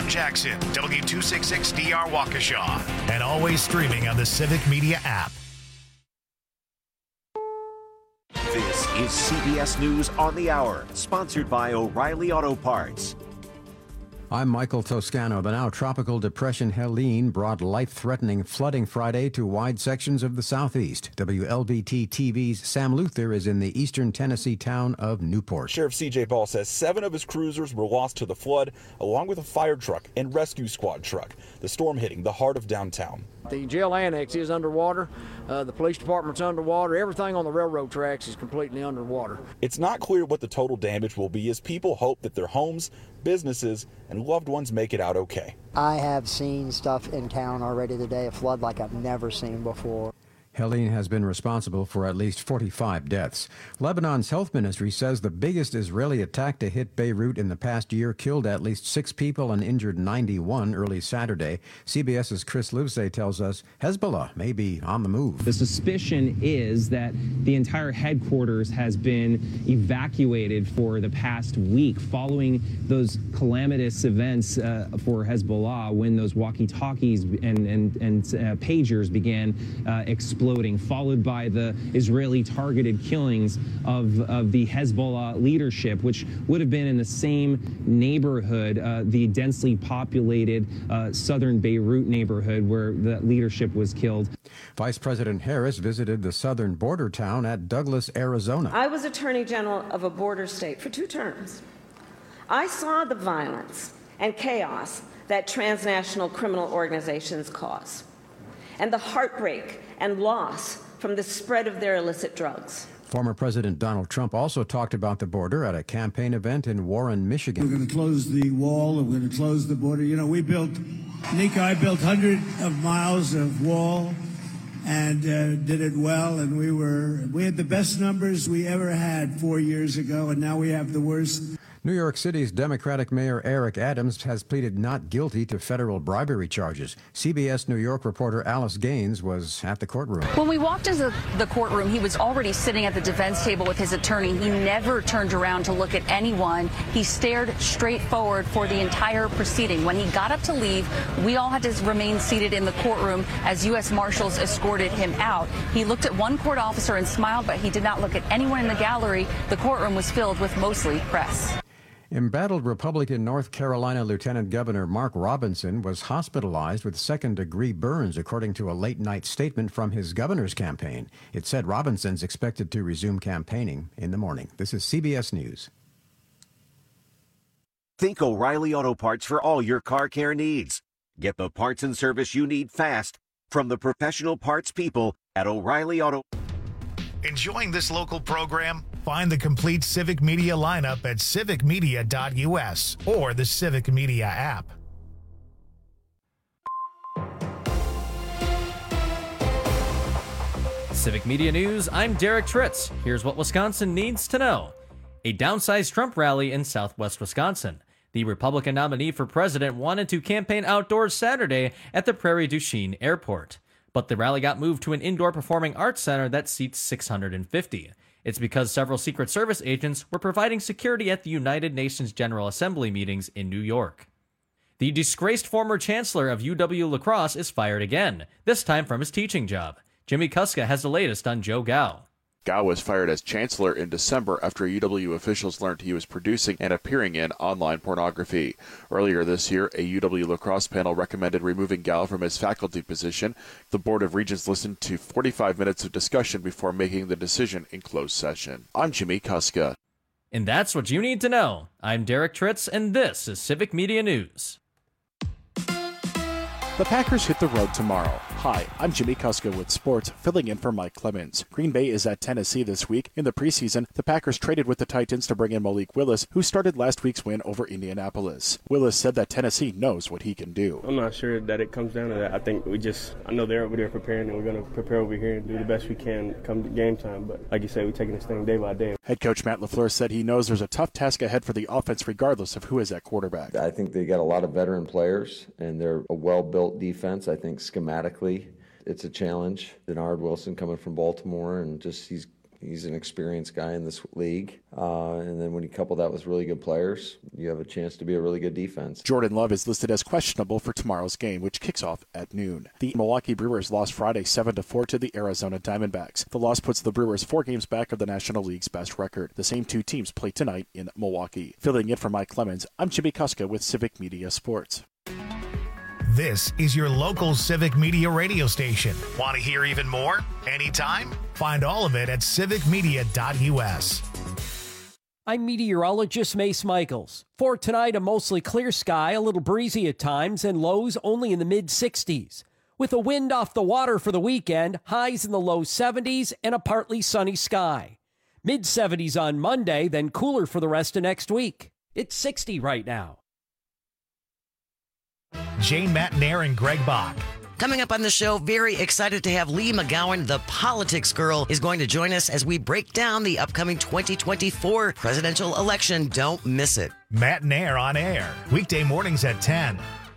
Sam Jackson, W266DR Waukesha, and always streaming on the Civic Media app. This is CBS News on the Hour, sponsored by O'Reilly Auto Parts. I'm Michael Toscano. The now tropical depression Helene brought life-threatening flooding Friday to wide sections of the southeast. WLBT TV's Sam Luther is in the eastern Tennessee town of Newport. Sheriff C.J. Ball says 7 of his cruisers were lost to the flood, along with a fire truck and rescue squad truck. The storm hitting the heart of downtown. The jail annex is underwater. The police department's underwater. Everything on the railroad tracks is completely underwater. It's not clear what the total damage will be as people hope that their homes, businesses, and loved ones make it out okay. I have seen stuff in town already today, a flood like I've never seen before. Helene has been responsible for at least 45 deaths. Lebanon's health ministry says the biggest Israeli attack to hit Beirut in the past year killed at least 6 people and injured 91 early Saturday. CBS's Chris Livesay tells us Hezbollah may be on the move. The suspicion is that the entire headquarters has been evacuated for the past week following those calamitous events for Hezbollah when those walkie-talkies and pagers began exploding, followed by the Israeli targeted killings of the Hezbollah leadership, which would have been in the same neighborhood, the densely populated southern Beirut neighborhood where the leadership was killed. Vice President Harris visited the southern border town at Douglas, Arizona. I was Attorney General of a border state for 2 terms. I saw the violence and chaos that transnational criminal organizations cause, and the heartbreak and loss from the spread of their illicit drugs. Former President Donald Trump also talked about the border at a campaign event in Warren, Michigan. We're going to close the wall, and we're going to close the border. You know, I built hundreds of miles of wall and did it well, and we had the best numbers we ever had 4 years ago, and now we have the worst. New York City's Democratic Mayor Eric Adams has pleaded not guilty to federal bribery charges. CBS New York reporter Alice Gaines was at the courtroom. When we walked into the courtroom, he was already sitting at the defense table with his attorney. He never turned around to look at anyone. He stared straight forward for the entire proceeding. When he got up to leave, we all had to remain seated in the courtroom as U.S. Marshals escorted him out. He looked at one court officer and smiled, but he did not look at anyone in the gallery. The courtroom was filled with mostly press. Embattled Republican North Carolina Lieutenant Governor Mark Robinson was hospitalized with second-degree burns, according to a late-night statement from his governor's campaign. It said Robinson's expected to resume campaigning in the morning. This is CBS News. Think O'Reilly Auto Parts for all your car care needs. Get the parts and service you need fast from the professional parts people at O'Reilly Auto. Enjoying this local program? Find the complete Civic Media lineup at civicmedia.us or the Civic Media app. Civic Media News, I'm Derek Tritz. Here's what Wisconsin needs to know. A downsized Trump rally in southwest Wisconsin. The Republican nominee for president wanted to campaign outdoors Saturday at the Prairie du Chien Airport. But the rally got moved to an indoor performing arts center that seats 650. It's because several Secret Service agents were providing security at the United Nations General Assembly meetings in New York. The disgraced former chancellor of UW La Crosse is fired again, this time from his teaching job. Jimmy Kuska has the latest on Joe Gao. Gao was fired as chancellor in December after UW officials learned he was producing and appearing in online pornography. Earlier this year, a UW La Crosse panel recommended removing Gao from his faculty position. The Board of Regents listened to 45 minutes of discussion before making the decision in closed session. I'm Jimmy Kuska. And that's what you need to know. I'm Derek Tritz, and this is Civic Media News. The Packers hit the road tomorrow. Hi, I'm Jimmy Kuska with sports, filling in for Mike Clemens. Green Bay is at Tennessee this week. In the preseason, the Packers traded with the Titans to bring in Malik Willis, who started last week's win over Indianapolis. Willis said that Tennessee knows what he can do. I'm not sure that it comes down to that. I think I know they're over there preparing, and we're going to prepare over here and do the best we can come game time. But like you say, we're taking this thing day by day. Head coach Matt LaFleur said he knows there's a tough task ahead for the offense regardless of who is at quarterback. I think they got a lot of veteran players, and they're a well-built defense. I think schematically it's a challenge. Denard Wilson coming from Baltimore, and just he's He's an experienced guy in this league. And then when you couple that with really good players, you have a chance to be a really good defense. Jordan Love is listed as questionable for tomorrow's game, which kicks off at noon. The Milwaukee Brewers lost Friday 7-4 to the Arizona Diamondbacks. The loss puts the Brewers 4 games back of the National League's best record. The same two teams play tonight in Milwaukee. Filling in for Mike Clemens, I'm Jimmy Kuska with Civic Media Sports. This is your local Civic Media radio station. Want to hear even more? Anytime? Find all of it at civicmedia.us. I'm meteorologist Mace Michaels. For tonight, a mostly clear sky, a little breezy at times, and lows only in the mid-60s. With a wind off the water for the weekend, highs in the low 70s, and a partly sunny sky. Mid-70s on Monday, then cooler for the rest of next week. It's 60 right now. Jane Matnair and Greg Bach. Coming up on the show, very excited to have Lee McGowan, the politics girl, is going to join us as we break down the upcoming 2024 presidential election. Don't miss it. Matnair on air, weekday mornings at 10.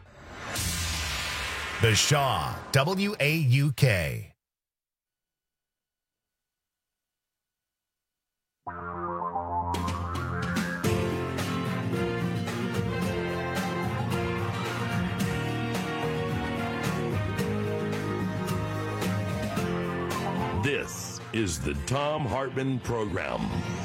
The Shaw, WAUK. This is the Thom Hartmann Program.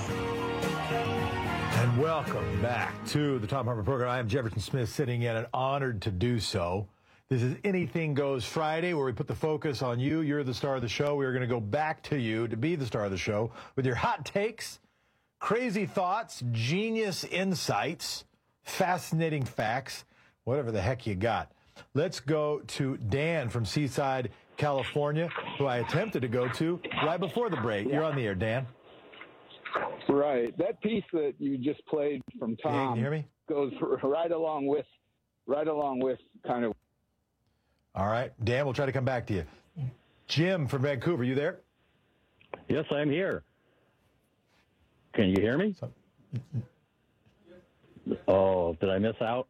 And welcome back to the Thom Hartmann Program. I am Jefferson Smith, sitting in and honored to do so. This is Anything Goes Friday, where we put the focus on you. You're the star of the show. We are going to go back to you to be the star of the show with your hot takes, crazy thoughts, genius insights, fascinating facts, whatever the heck you got. Let's go to Dan from Seaside, California, who I attempted to go to right before the break. You're on the air, Dan. Right. That piece that you just played from Tom, can you hear me? Goes right along with kind of. All right, Dan, we'll try to come back to you. Jim from Vancouver, you there? Yes, I'm here. Can you hear me? Oh, did I miss out?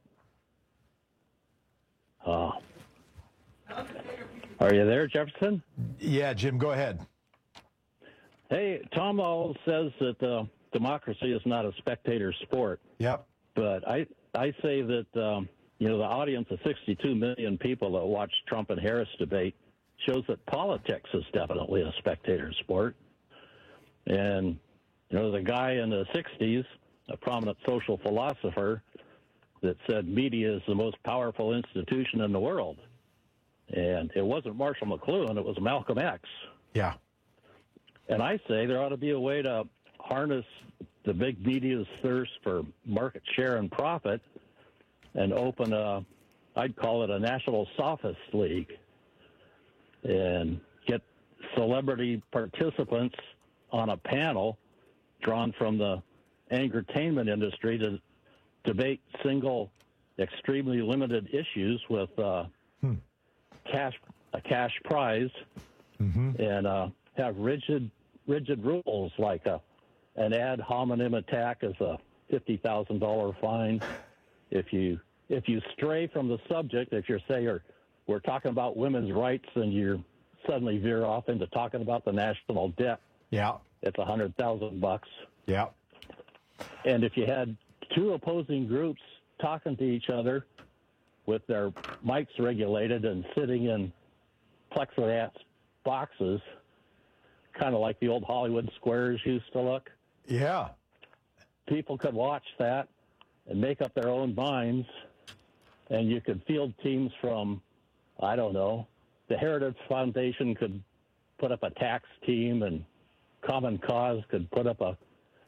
Are you there, Jefferson? Yeah, Jim, go ahead. Hey, Tom always says that democracy is not a spectator sport. Yep. But I say that, the audience of 62 million people that watched Trump and Harris debate shows that politics is definitely a spectator sport. And, the guy in the 60s, a prominent social philosopher, that said media is the most powerful institution in the world. And it wasn't Marshall McLuhan, it was Malcolm X. Yeah. And I say there ought to be a way to harness the big media's thirst for market share and profit and open I'd call it a national sophist league, and get celebrity participants on a panel drawn from the entertainment industry to debate single, extremely limited issues with a cash prize, and have rigid rules like an ad hominem attack is a $50,000 fine. If you stray from the subject, if we're talking about women's rights and you suddenly veer off into talking about the national debt, yeah, it's $100,000. Yeah. And if you had two opposing groups talking to each other with their mics regulated and sitting in plexiglass boxes, kind of like the old Hollywood squares used to look. Yeah. People could watch that and make up their own minds, and you could field teams from, I don't know, the Heritage Foundation could put up a tax team, and Common Cause could put up a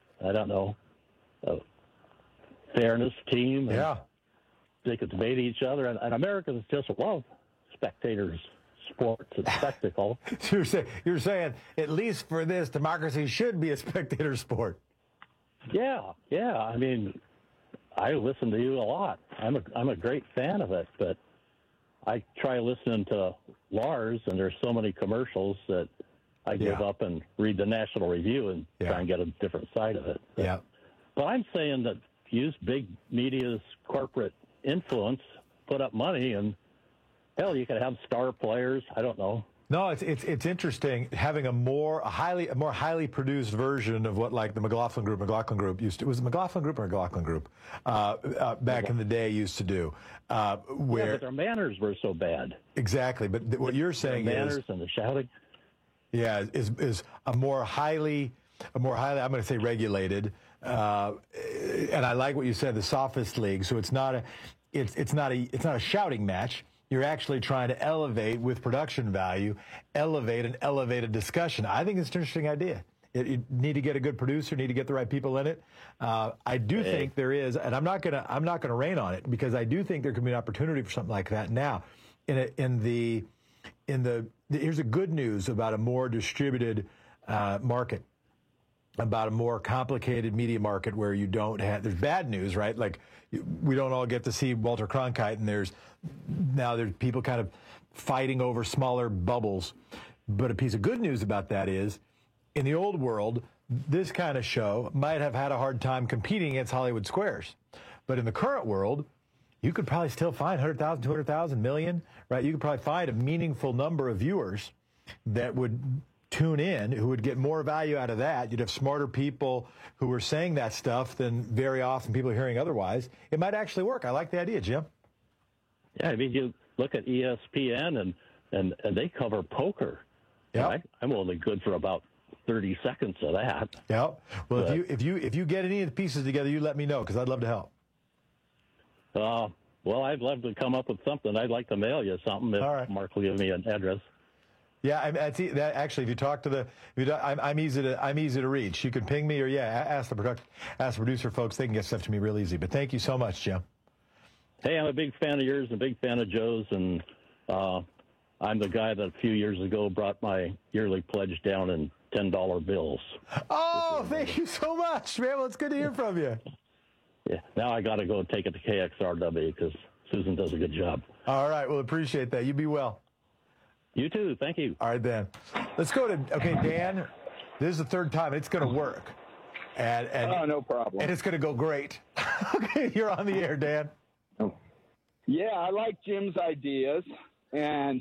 fairness team. Yeah. They could debate each other, and Americans just love spectators, sports, and spectacle. You're saying, at least for this, democracy should be a spectator sport. Yeah. I mean, I listen to you a lot. I'm a great fan of it, but I try listening to Lars, and there's so many commercials that I give up and read the National Review and try and get a different side of it. But I'm saying that use big media's corporate influence, put up money, and hell, you could have star players. I don't know. No, it's interesting having a more highly produced version of what like the McLaughlin Group used to. Was it McLaughlin Group or McLaughlin Group back in the day used to do? Where but their manners were so bad. Exactly, but what you're saying their manners and the shouting. Yeah, is a more highly I'm going to say regulated, and I like what you said, the sophist league. So it's not a shouting match. You're actually trying to elevate with production value, elevate an elevated discussion. I think it's an interesting idea. You need to get a good producer, need to get the right people in it. I do think there is, and I'm not gonna rain on it because I do think there could be an opportunity for something like that now. Here's the good news about a more distributed market, about a more complicated media market where you don't have, there's bad news, right? Like we don't all get to see Walter Cronkite, and there's people kind of fighting over smaller bubbles. But a piece of good news about that is, in the old world, this kind of show might have had a hard time competing against Hollywood Squares. But in the current world, you could probably still find 100,000, 200,000, million, right? You could probably find a meaningful number of viewers that would tune in, who would get more value out of that. You'd have smarter people who were saying that stuff than very often people are hearing otherwise. It might actually work. I like the idea, Jim. Yeah, I mean, you look at ESPN and they cover poker. Yeah, I'm only good for about 30 seconds of that. Yeah. Well, if you get any of the pieces together, you let me know because I'd love to help. Well, I'd love to come up with something. I'd like to mail you something if Mark will give me an address. Yeah, actually, if you talk to I'm easy to reach. You can ping me or ask the producer folks. They can get stuff to me real easy. But thank you so much, Jim. Hey, I'm a big fan of yours and a big fan of Joe's, and I'm the guy that a few years ago brought my yearly pledge down in $10 bills. Oh, thank you so much, man. Well, it's good to hear from you. Yeah, now I got to go take it to KXRW because Susan does a good job. All right, well, appreciate that. You be well. You too. Thank you. All right, Dan. Let's go to, Dan, this is the third time. It's going to work. And no problem. And it's going to go great. Okay, you're on the air, Dan. Yeah, I like Jim's ideas. And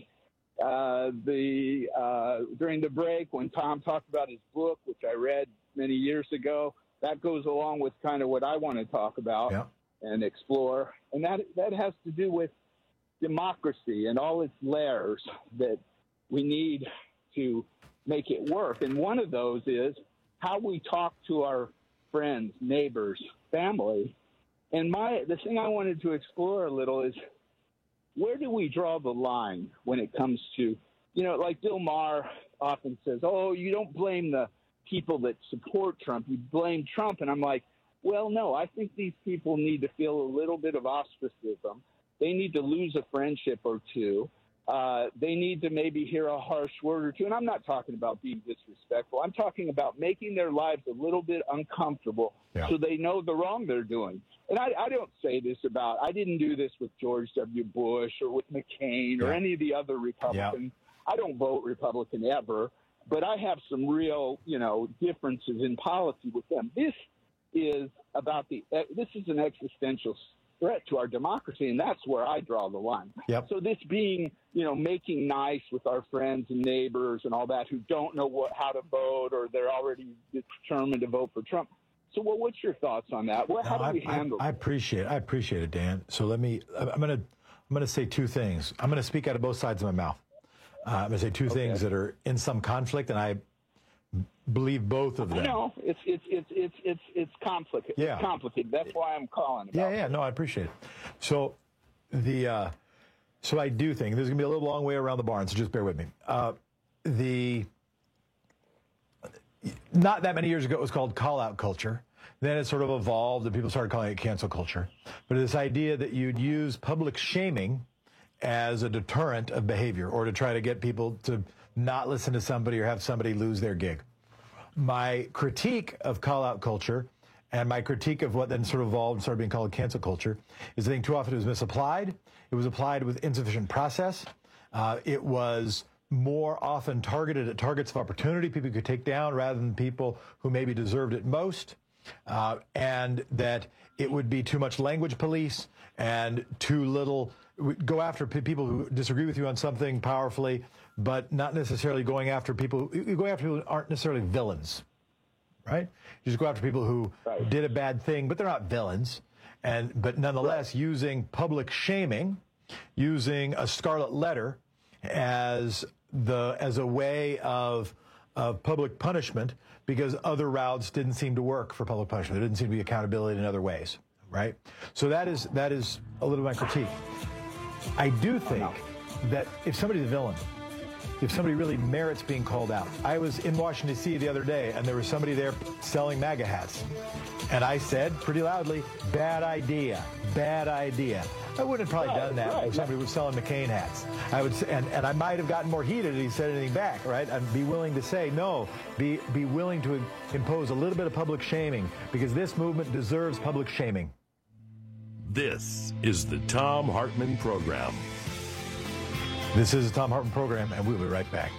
during the break when Tom talked about his book, which I read many years ago, that goes along with kind of what I want to talk about and explore. And that has to do with democracy and all its layers that we need to make it work. And one of those is how we talk to our friends, neighbors, family. And the thing I wanted to explore a little is, where do we draw the line when it comes to, like Bill Maher often says, oh, you don't blame the people that support Trump, you blame Trump. And I'm like, well, no, I think these people need to feel a little bit of ostracism. They need to lose a friendship or two. They need to maybe hear a harsh word or two. And I'm not talking about being disrespectful. I'm talking about making their lives a little bit uncomfortable so they know the wrong they're doing. And I don't say this I didn't do this with George W. Bush or with McCain or any of the other Republicans. I don't vote Republican ever, but I have some real, differences in policy with them. This is an existential threat to our democracy, and that's where I draw the line. So this being, making nice with our friends and neighbors and all that who don't know how to vote, or they're already determined to vote for Trump. So, what's your thoughts on that? How do we handle it? I appreciate it, Dan. So I'm going to say two things. I'm going to speak out of both sides of my mouth. I'm going to say two things that are in some conflict, and I believe both of them. No, it's complicated. Yeah. It's complicated. That's why I'm calling about it. No, I appreciate it. So so I do think there's going to be a little long way around the barn, so just bear with me. Not that many years ago, it was called call-out culture. Then it sort of evolved, and people started calling it cancel culture. But this idea that you'd use public shaming as a deterrent of behavior, or to try to get people to not listen to somebody or have somebody lose their gig. My critique of call-out culture and my critique of what then sort of evolved and started being called cancel culture is I think too often it was misapplied. It was applied with insufficient process. It was more often targeted at targets of opportunity people could take down rather than people who maybe deserved it most. And that it would be too much language police and too little go after people who disagree with you on something powerfully, but not necessarily going after people. You go after people who aren't necessarily villains, right? You just go after people who did a bad thing, but they're not villains. But nonetheless, using public shaming, using a scarlet letter as a way of public punishment, because other routes didn't seem to work for public punishment. There didn't seem to be accountability in other ways, right? So that is a little of my critique. I do think that if somebody's a villain, if somebody really merits being called out. I was in Washington, D.C. the other day, and there was somebody there selling MAGA hats. And I said pretty loudly, bad idea, bad idea. I wouldn't have probably done that if somebody was selling McCain hats. I would say, and I might have gotten more heated if he said anything back, right? I'd be willing to say, no, be willing to impose a little bit of public shaming, because this movement deserves public shaming. This is the Thom Hartmann Program. This is the Thom Hartmann Program, and we'll be right back.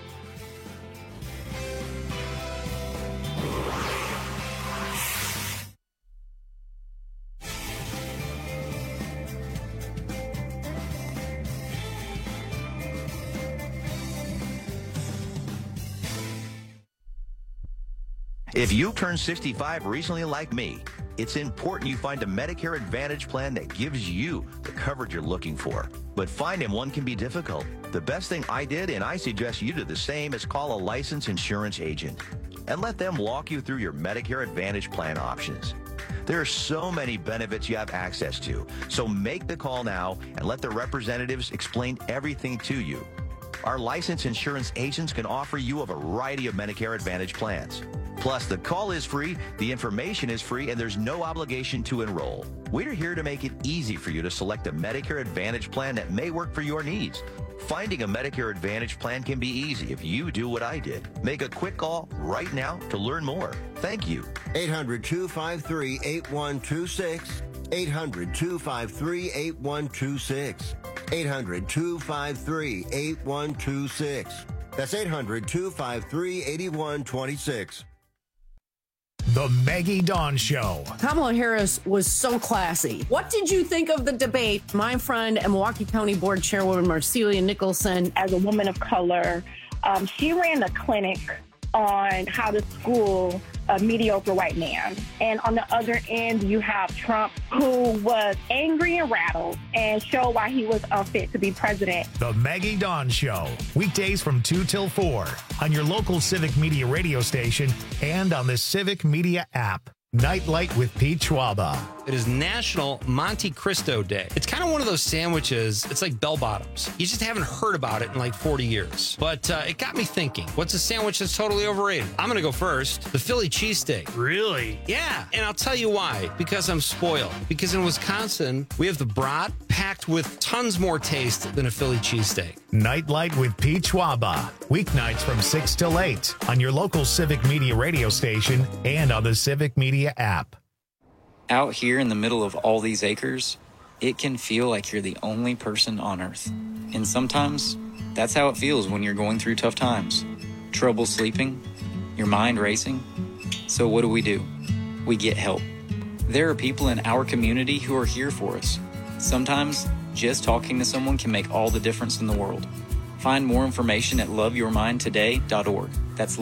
If you turned 65 recently like me, it's important you find a Medicare Advantage plan that gives you the coverage you're looking for. But finding one can be difficult. The best thing I did, and I suggest you do the same, is call a licensed insurance agent and let them walk you through your Medicare Advantage plan options. There are so many benefits you have access to, so make the call now and let the representatives explain everything to you. Our licensed insurance agents can offer you a variety of Medicare Advantage plans. Plus, the call is free, the information is free, and there's no obligation to enroll. We're here to make it easy for you to select a Medicare Advantage plan that may work for your needs. Finding a Medicare Advantage plan can be easy if you do what I did. Make a quick call right now to learn more. Thank you. 800-253-8126. 800-253-8126. 800-253-8126. That's 800-253-8126. The Maggie Dawn Show. Kamala Harris was so classy. What did you think of the debate? My friend and Milwaukee County Board Chairwoman Marcelia Nicholson. As a woman of color, she ran a clinic on how to school a mediocre white man. And on the other end, you have Trump, who was angry and rattled and showed why he was unfit to be president. The Maggie Dawn Show. Weekdays from 2 till 4 on your local Civic Media radio station and on the Civic Media app. Nightlight with Pete Schwaba. It is National Monte Cristo Day. It's kind of one of those sandwiches, it's like bell bottoms. You just haven't heard about it in like 40 years. But it got me thinking, what's a sandwich that's totally overrated? I'm going to go first. The Philly cheesesteak. Really? Yeah. And I'll tell you why. Because I'm spoiled. Because in Wisconsin, we have the brat packed with tons more taste than a Philly cheesesteak. Nightlight with Pete Schwaba. Weeknights from 6 till 8 on your local Civic Media radio station and on the Civic Media app. Out here in the middle of all these acres, it can feel like you're the only person on Earth. And sometimes, that's how it feels when you're going through tough times. Trouble sleeping, your mind racing. So what do? We get help. There are people in our community who are here for us. Sometimes, just talking to someone can make all the difference in the world. Find more information at loveyourmindtoday.org. That's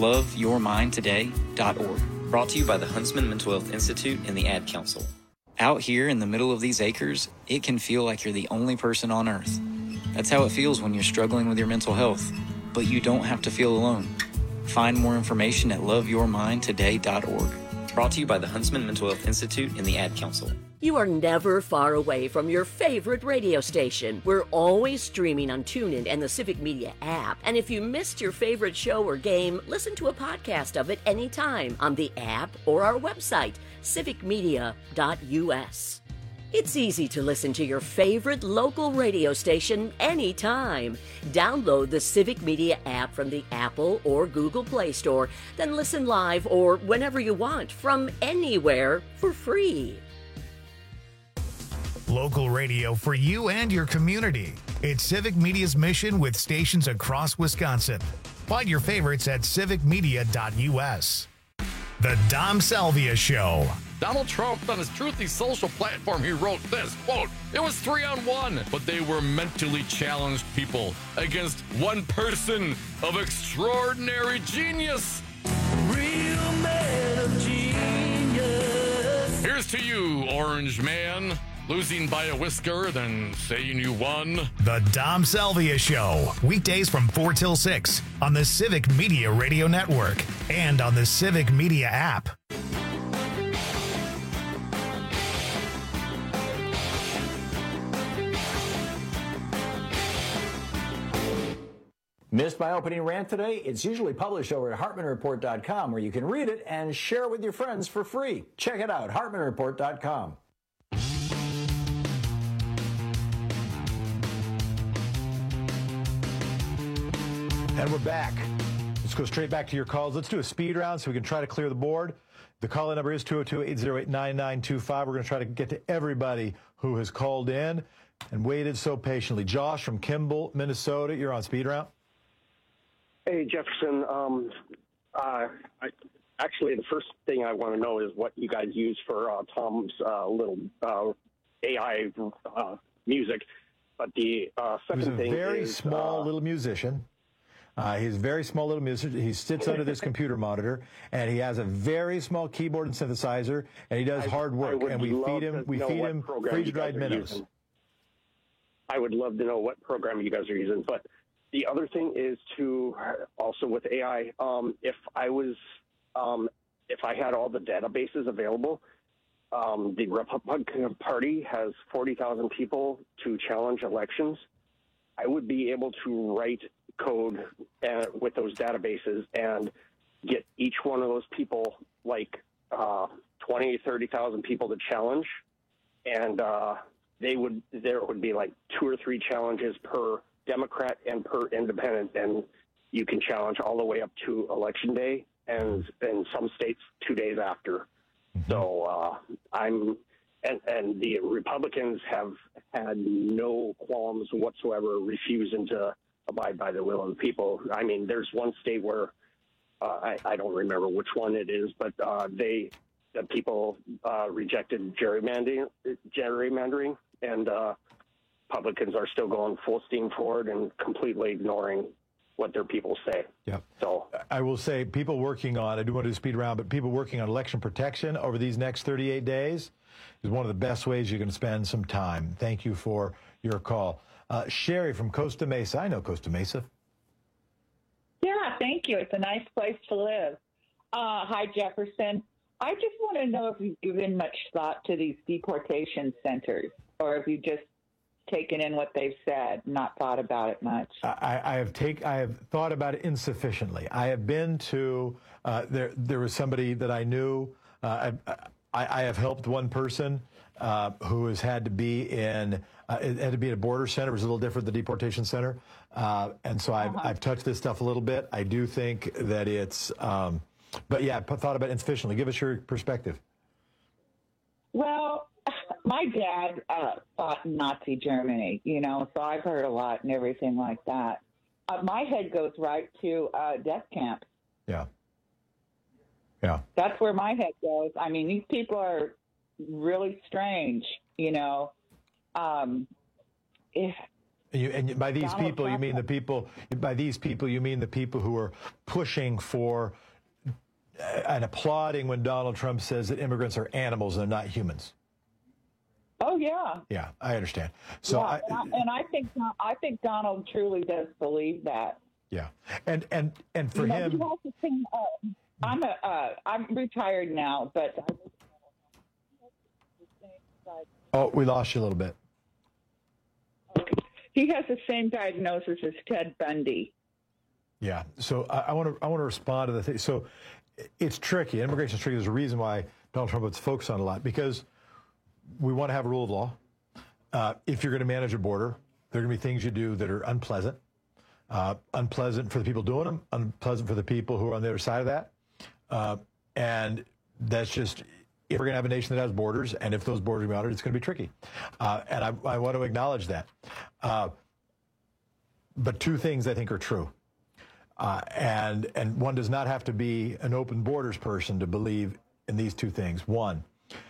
loveyourmindtoday.org. Brought to you by the Huntsman Mental Health Institute and the Ad Council. Out here in the middle of these acres, it can feel like you're the only person on Earth. That's how it feels when you're struggling with your mental health. But you don't have to feel alone. Find more information at loveyourmindtoday.org. Brought to you by the Huntsman Mental Health Institute and the Ad Council. You are never far away from your favorite radio station. We're always streaming on TuneIn and the Civic Media app. And if you missed your favorite show or game, listen to a podcast of it anytime on the app or our website, civicmedia.us. It's easy to listen to your favorite local radio station anytime. Download the Civic Media app from the Apple or Google Play Store, then listen live or whenever you want from anywhere for free. Local radio for you and your community. It's Civic Media's mission with stations across Wisconsin. Find your favorites at civicmedia.us. The Dom Salvia Show. Donald Trump, on his Truthy social platform, he wrote this, quote, "It was 3-on-1, but they were mentally challenged people against one person of extraordinary genius." Real man of genius. Here's to you, Orange Man. Losing by a whisker, then saying you won. The Dom Salvia Show, weekdays from 4 till 6 on the Civic Media Radio Network and on the Civic Media app. Missed my opening rant today? It's usually published over at HartmanReport.com, where you can read it and share it with your friends for free. Check it out, HartmanReport.com. And we're back. Let's go straight back to your calls. Let's do a speed round so we can try to clear the board. The call-in number is 202-808-9925. We're going to try to get to everybody who has called in and waited so patiently. Josh from Kimball, Minnesota, you're on speed round. Hey, Jefferson. Actually, the first thing I want to know is what you guys use for Tom's little AI music. But the second thing is... He's a very small little musician. He's a very small little musician. He sits under this computer monitor, and he has a very small keyboard and synthesizer, and he does hard work. And we feed him freeze-dried minnows. I would love to know what program you guys are using. But the other thing is to also with AI, if I had all the databases available, the Republican Party has 40,000 people to challenge elections. I would be able to write code with those databases and get each one of those people, like 20, 30,000 people to challenge, and there would be like 2 or 3 challenges per Democrat and per independent, and you can challenge all the way up to Election Day, and in some states 2 days after. So and the Republicans have had no qualms whatsoever refusing to abide by the will of the people. I mean, there's one state where I don't remember which one it is, but the people rejected gerrymandering, and Republicans are still going full steam forward and completely ignoring what their people say. Yeah. So I will say, people working on, I do want to do speed round, but people working on election protection over these next 38 days is one of the best ways you can spend some time. Thank you for your call. Sherry from Costa Mesa. I know Costa Mesa. Yeah, thank you. It's a nice place to live. Hi, Jefferson. I just want to know if you've given much thought to these deportation centers, or if you just taken in what they've said, not thought about it much. I have thought about it insufficiently. I have been to there was somebody that I knew. I have helped one person who has had to be in a border center. It was a little different, the deportation center, and so I've touched this stuff a little bit. I do think that it's, but yeah, I thought about it insufficiently. Give us your perspective. Well, my dad fought in Nazi Germany, so I've heard a lot and everything like that. My head goes right to death camp. Yeah. Yeah. That's where my head goes. I mean, these people are really strange, And by these people, you mean the people. By these people, you mean the people who are pushing for and applauding when Donald Trump says that immigrants are animals and not humans. Oh yeah. Yeah, I understand. So yeah, I think Donald truly does believe that. Yeah, and for him, I'm retired now, but. Oh, we lost you a little bit. He has the same diagnosis as Ted Bundy. Yeah. So I want to respond to the thing. So it's tricky. Immigration is tricky. There's a reason why Donald Trump puts focus on it a lot, because we want to have a rule of law. If you're going to manage a border, there are going to be things you do that are unpleasant. Unpleasant for the people doing them, unpleasant for the people who are on the other side of that. And that's just, if we're going to have a nation that has borders, and if those borders are bounded, it's going to be tricky. And I want to acknowledge that. But two things I think are true. And one does not have to be an open borders person to believe in these two things. One,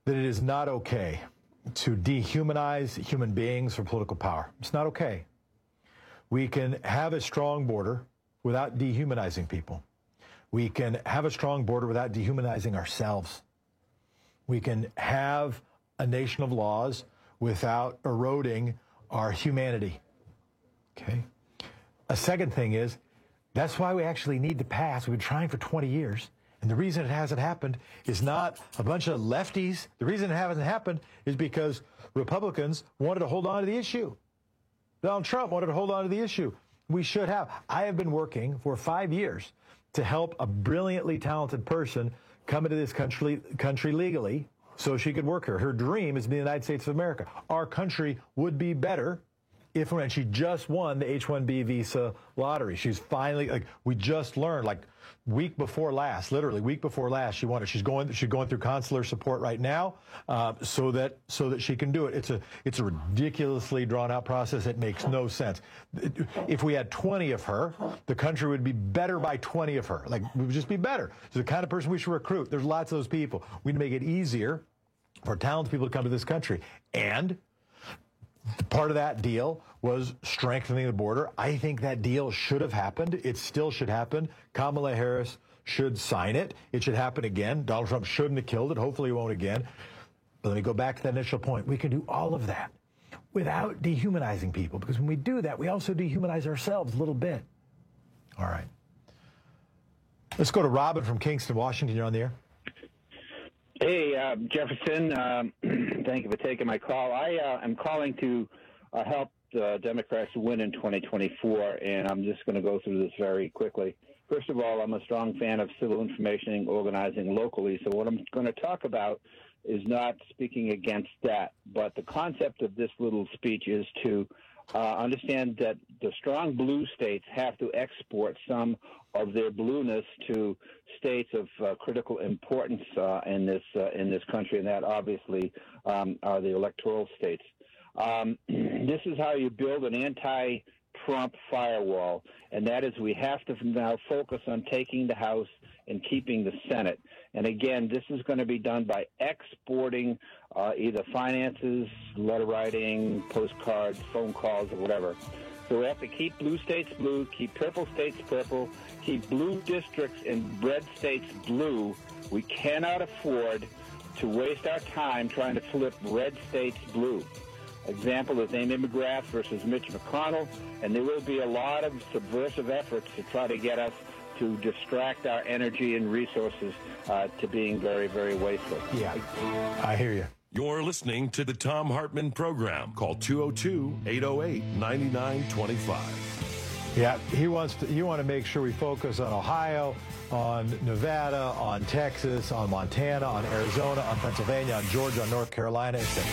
that it is not okay to dehumanize human beings for political power. It's not okay. We can have a strong border without dehumanizing people. We can have a strong border without dehumanizing ourselves. We can have a nation of laws without eroding our humanity. Okay? A second thing is, that's why we actually need to pass. We've been trying for 20 years. And the reason it hasn't happened is not a bunch of lefties. The reason it hasn't happened is because Republicans wanted to hold on to the issue. Donald Trump wanted to hold on to the issue. We should have. I have been working for 5 years to help a brilliantly talented person come into this country legally so she could work here. Her dream is to be in the United States of America. Our country would be better if and when she just won the H-1B visa lottery. She's finally, we just learned, week before last, literally week before last, she won it. She's going through consular support right now, so that she can do it. It's a ridiculously drawn out process. It makes no sense. If we had 20 of her, the country would be better by 20 of her. We would just be better. She's the kind of person we should recruit. There's lots of those people. We'd make it easier for talented people to come to this country. And part of that deal was strengthening the border. I think that deal should have happened. It still should happen. Kamala Harris should sign it. It should happen again. Donald Trump shouldn't have killed it. Hopefully he won't again. But let me go back to that initial point. We can do all of that without dehumanizing people, because when we do that, we also dehumanize ourselves a little bit. All right. Let's go to Robin from Kingston, Washington. You're on the air. Hey, Jefferson, thank you for taking my call. I am calling to help the Democrats win in 2024, and I'm just going to go through this very quickly. First of all, I'm a strong fan of civil information organizing locally, so what I'm going to talk about is not speaking against that, but the concept of this little speech is to understand that the strong blue states have to export some of their blueness to states of critical importance in this country, and that obviously are the electoral states. This is how you build an anti-Trump firewall, and that is we have to now focus on taking the House and keeping the Senate. And again, this is going to be done by exporting either finances, letter writing, postcards, phone calls, or whatever. So we have to keep blue states blue, keep purple states purple, keep blue districts and red states blue. We cannot afford to waste our time trying to flip red states blue. Example is Amy McGrath versus Mitch McConnell, and there will be a lot of subversive efforts to try to get us to distract our energy and resources to being very, very wasteful. Yeah, I hear you. You're listening to the Thom Hartmann Program. Call 202-808-9925. Yeah, you want to make sure we focus on Ohio, on Nevada, on Texas, on Montana, on Arizona, on Pennsylvania, on Georgia, on North Carolina, etc.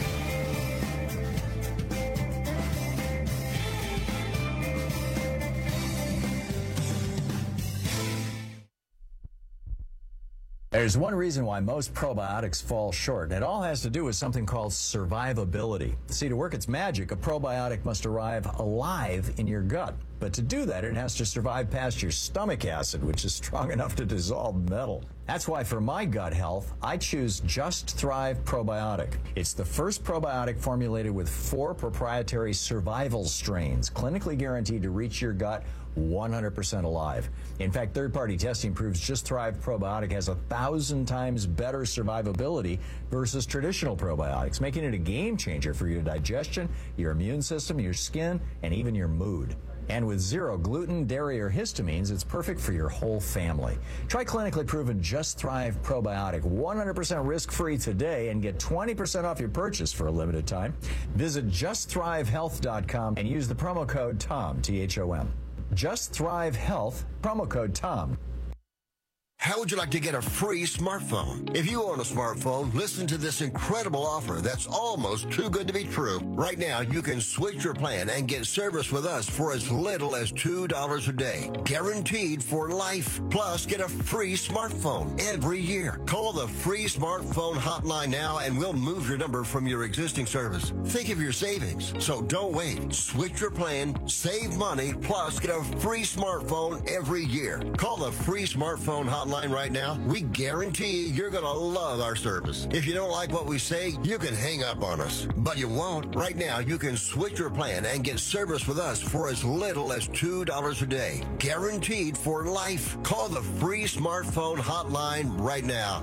There's one reason why most probiotics fall short, and it all has to do with something called survivability. See, to work its magic, a probiotic must arrive alive in your gut. But to do that, it has to survive past your stomach acid, which is strong enough to dissolve metal. That's why for my gut health, I choose Just Thrive Probiotic. It's the first probiotic formulated with 4 proprietary survival strains, clinically guaranteed to reach your gut 100% alive. In fact, third-party testing proves Just Thrive Probiotic has 1,000 times better survivability versus traditional probiotics, making it a game changer for your digestion, your immune system, your skin, and even your mood. And with 0 gluten, dairy, or histamines, it's perfect for your whole family. Try clinically proven Just Thrive Probiotic 100% risk-free today and get 20% off your purchase for a limited time. Visit JustThriveHealth.com and use the promo code TOM, T-H-O-M. Just Thrive Health, promo code TOM. How would you like to get a free smartphone? If you own a smartphone, listen to this incredible offer that's almost too good to be true. Right now, you can switch your plan and get service with us for as little as $2 a day. Guaranteed for life. Plus, get a free smartphone every year. Call the free smartphone hotline now and we'll move your number from your existing service. Think of your savings. So don't wait. Switch your plan, save money, plus get a free smartphone every year. Call the free smartphone hotline hotline right now, we guarantee you're going to love our service. If you don't like what we say, you can hang up on us. But you won't. Right now, you can switch your plan and get service with us for as little as $2 a day. Guaranteed for life. Call the free smartphone hotline right now.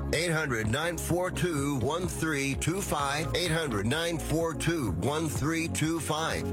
800-942-1325. 800-942-1325.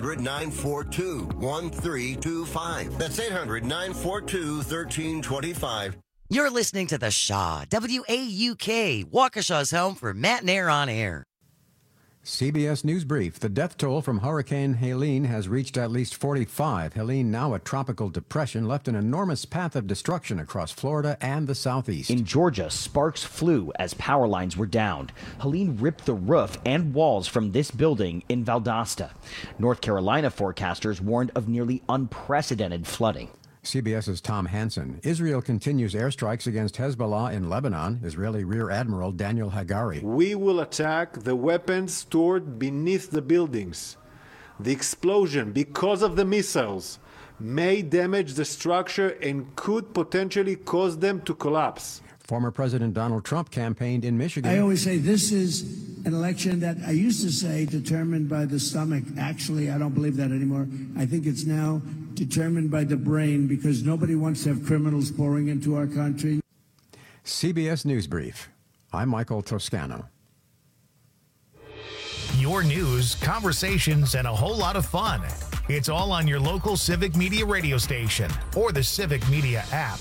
800-942-1325. That's 800-942-1325. You're listening to The Shaw, WAUK, Waukesha's home for Matt and Air on Air. CBS News Brief. The death toll from Hurricane Helene has reached at least 45. Helene, now a tropical depression, left an enormous path of destruction across Florida and the southeast. In Georgia, sparks flew as power lines were downed. Helene ripped the roof and walls from this building in Valdosta. North Carolina forecasters warned of nearly unprecedented flooding. CBS's Tom Hansen. Israel continues airstrikes against Hezbollah in Lebanon. Israeli Rear Admiral Daniel Hagari. We will attack the weapons stored beneath the buildings. The explosion, because of the missiles, may damage the structure and could potentially cause them to collapse. Former President Donald Trump campaigned in Michigan. I always say this is an election that I used to say determined by the stomach. Actually, I don't believe that anymore. I think it's now determined by the brain because nobody wants to have criminals pouring into our country. CBS News Brief. I'm Michael Toscano. Your news, conversations, and a whole lot of fun. It's all on your local Civic Media radio station or the Civic Media app.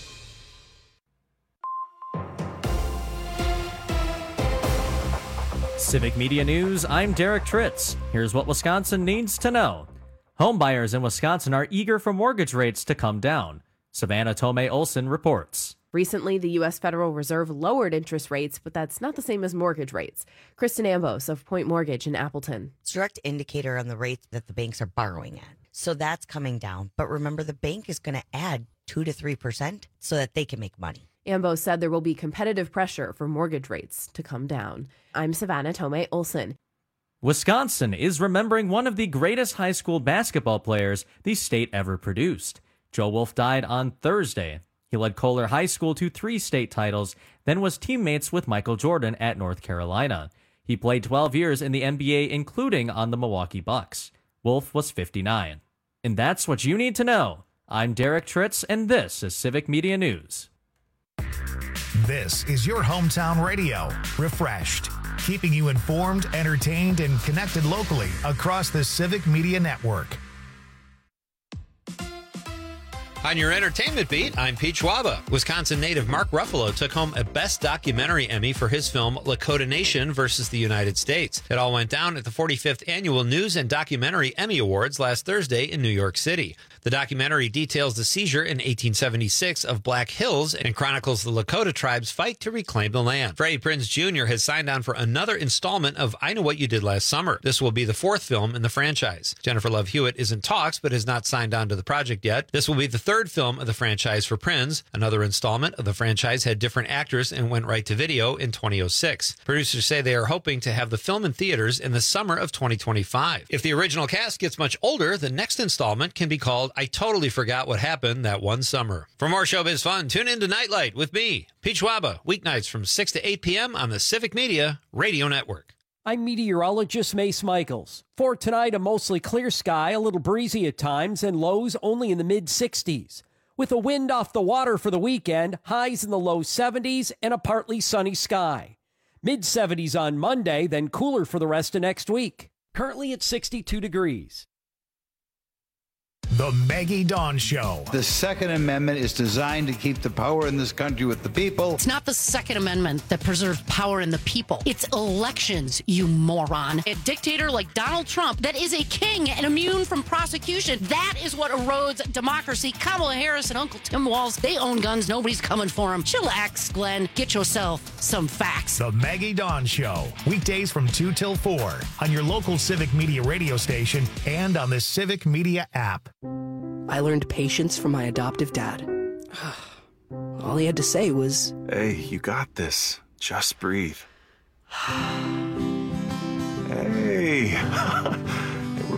Civic Media News, I'm Derek Tritz. Here's what Wisconsin needs to know. Homebuyers in Wisconsin are eager for mortgage rates to come down. Savannah Tomei Olson reports. Recently, the U.S. Federal Reserve lowered interest rates, but that's not the same as mortgage rates. Kristen Ambos of Point Mortgage in Appleton. It's a direct indicator on the rates that the banks are borrowing at. So that's coming down. But remember, the bank is going to add 2 to 3% so that they can make money. Ambos said there will be competitive pressure for mortgage rates to come down. I'm Savannah Tomei Olson. Wisconsin is remembering one of the greatest high school basketball players the state ever produced. Joe Wolf died on Thursday. He led Kohler High School to 3 state titles, then was teammates with Michael Jordan at North Carolina. He played 12 years in the NBA, including on the Milwaukee Bucks. Wolf was 59. And that's what you need to know. I'm Derek Tritz, and this is Civic Media News. This is your hometown radio, refreshed, keeping you informed, entertained, and connected locally across the Civic Media Network. On your entertainment beat, I'm Pete Schwaba. Wisconsin native Mark Ruffalo took home a Best Documentary Emmy for his film Lakota Nation versus the United States. It all went down at the 45th Annual News and Documentary Emmy Awards last Thursday in New York City. The documentary details the seizure in 1876 of Black Hills and chronicles the Lakota tribe's fight to reclaim the land. Freddie Prinze Jr. has signed on for another installment of I Know What You Did Last Summer. This will be the 4th film in the franchise. Jennifer Love Hewitt is in talks but has not signed on to the project yet. This will be the 3rd film of the franchise for Prinze. Another installment of the franchise had different actors and went right to video in 2006. Producers say they are hoping to have the film in theaters in the summer of 2025. If the original cast gets much older, the next installment can be called I Totally Forgot What Happened That One Summer. For more showbiz fun, tune in to Nightlight with me, Pete Schwaba, weeknights from 6 to 8 p.m. on the Civic Media Radio Network. I'm meteorologist Mace Michaels. For tonight, a mostly clear sky, a little breezy at times, and lows only in the mid-60s. With a wind off the water for the weekend, highs in the low 70s, and a partly sunny sky. Mid-70s on Monday, then cooler for the rest of next week. Currently at 62 degrees. The Maggie Dawn Show. The Second Amendment is designed to keep the power in this country with the people. It's not the Second Amendment that preserves power in the people. It's elections, you moron. A dictator like Donald Trump that is a king and immune from prosecution. That is what erodes democracy. Kamala Harris and Uncle Tim Walz, they own guns. Nobody's coming for them. Chillax, Glenn. Get yourself some facts. The Maggie Dawn Show. Weekdays from 2 till 4 on your local Civic Media radio station and on the Civic Media app. I learned patience from my adoptive dad. All he had to say was, "Hey, you got this. Just breathe." Hey, we're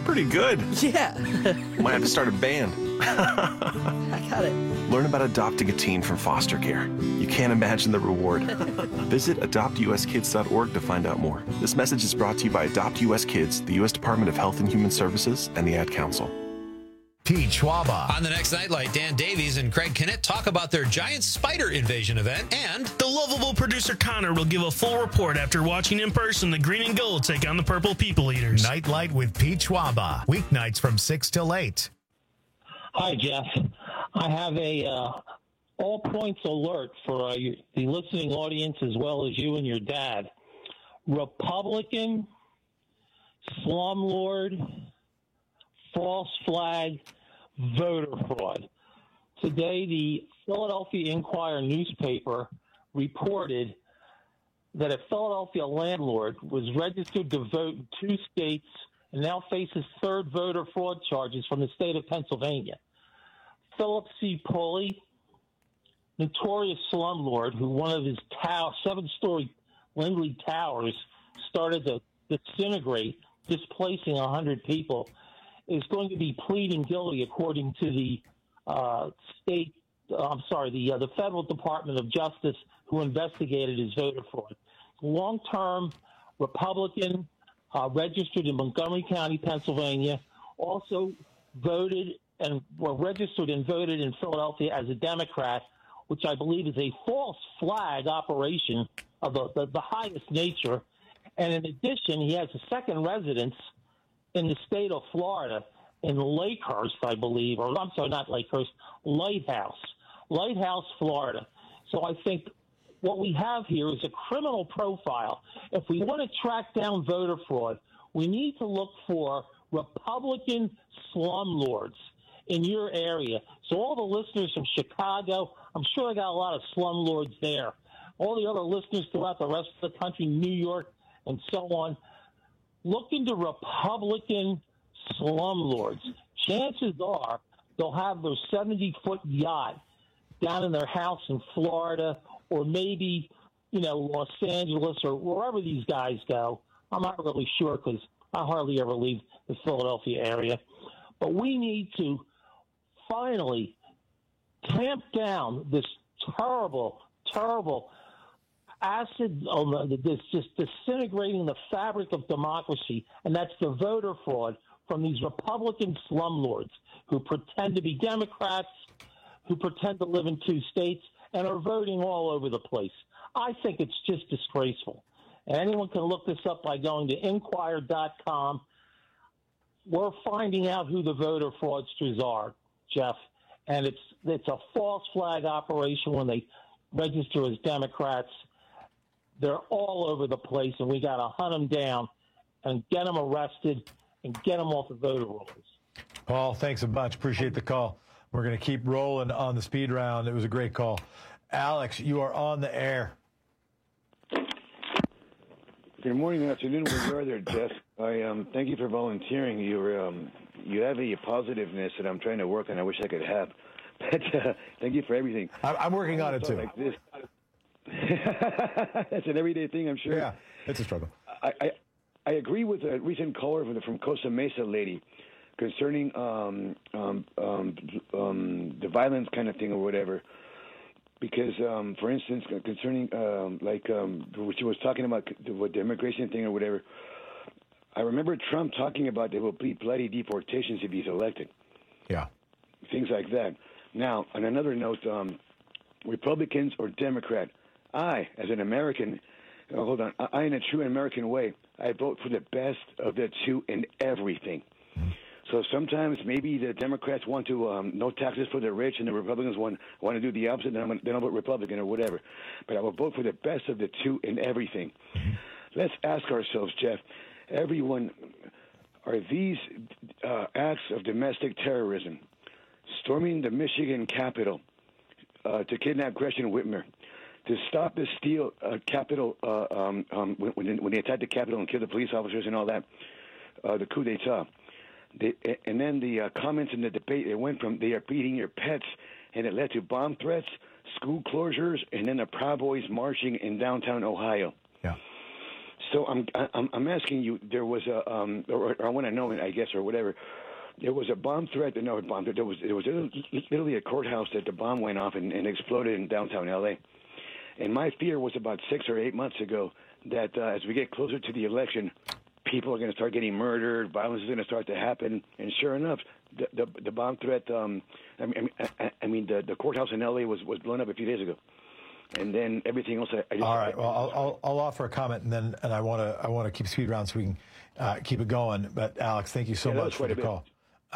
pretty good. Yeah. Might have to start a band. I got it. Learn about adopting a teen from foster care. You can't imagine the reward. Visit adoptuskids.org to find out more. This message is brought to you by Adopt US Kids, the U.S. Department of Health and Human Services, and the Ad Council. Pete Schwaba. On the next Nightlight, Dan Davies and Craig Kinnett talk about their giant spider invasion event, and the lovable producer Connor will give a full report after watching in person the Green and Gold take on the Purple People Eaters. Nightlight with Pete Schwaba. Weeknights from 6 till 8. Hi, Jeff. I have a all points alert for the listening audience as well as you and your dad. Republican, slumlord, false flag, voter fraud. Today, the Philadelphia Inquirer newspaper reported that a Philadelphia landlord was registered to vote in 2 states and now faces 3rd voter fraud charges from the state of Pennsylvania. Philip C. Pulley, notorious slumlord, who one of his 7-story Lindley Towers started to disintegrate, displacing 100 people, is going to be pleading guilty according to the the Federal Department of Justice, who investigated his voter fraud. Long-term Republican, registered in Montgomery County, Pennsylvania, also voted and were registered and voted in Philadelphia as a Democrat, which I believe is a false flag operation of the highest nature. And in addition, he has a second residence in the state of Florida, in Lakehurst, I believe, or I'm sorry, not Lakehurst, Lighthouse, Florida. So I think what we have here is a criminal profile. If we want to track down voter fraud, we need to look for Republican slumlords in your area. So all the listeners from Chicago, I'm sure I got a lot of slumlords there. All the other listeners throughout the rest of the country, New York, and so on, look into Republican slumlords. Chances are they'll have their 70-foot yacht down in their house in Florida, or maybe, Los Angeles, or wherever these guys go. I'm not really sure because I hardly ever leave the Philadelphia area. But we need to finally tamp down this terrible, terrible acid that's just disintegrating the fabric of democracy, and that's the voter fraud from these Republican slumlords who pretend to be Democrats, who pretend to live in 2 states, and are voting all over the place. I think it's just disgraceful. And anyone can look this up by going to Inquirer.com. We're finding out who the voter fraudsters are, Jeff, and it's a false flag operation when they register as Democrats. They're all over the place, and we got to hunt them down and get them arrested and get them off the voter rolls. Paul, thanks a bunch. Appreciate the call. We're going to keep rolling on the speed round. It was a great call. Alex, you are on the air. Good morning, afternoon, where you are there, Jeff. I thank you for volunteering. You have a positiveness that I'm trying to work on. I wish I could have. But thank you for everything. I'm working on it, too. Like this. That's an everyday thing, I'm sure. Yeah, it's a struggle. I agree with a recent caller from Costa Mesa lady concerning the violence kind of thing or whatever. Because, for instance, concerning what she was talking about, with the immigration thing or whatever, I remember Trump talking about there will be bloody deportations if he's elected. Yeah. Things like that. Now, on another note, Republicans or Democrat, I, as an American, I, in a true American way, I vote for the best of the two in everything. So sometimes maybe the Democrats want to no taxes for the rich, and the Republicans want to do the opposite. Then I'll vote Republican or whatever. But I will vote for the best of the two in everything. Let's ask ourselves, Jeff, everyone, are these acts of domestic terrorism, storming the Michigan Capitol to kidnap Gretchen Whitmer, to stop the Steele Capitol when they attacked the Capitol and killed the police officers and all that, the coup d'etat. And then the comments in the debate, it went from they are beating your pets, and it led to bomb threats, school closures, and then the Proud Boys marching in downtown Ohio. Yeah. So I'm asking you. There was a or I want to know, I guess, or whatever. There was a bomb threat. No, bomb. There was literally a courthouse that the bomb went off and exploded in downtown L.A. And my fear was about 6 or 8 months ago that as we get closer to the election, people are going to start getting murdered. Violence is going to start to happen. And sure enough, the bomb threat. The courthouse in L.A. was blown up a few days ago. And then everything else. All right. Well, I'll offer a comment, and I want to keep speed round so we can keep it going. But Alex, thank you so much for the call.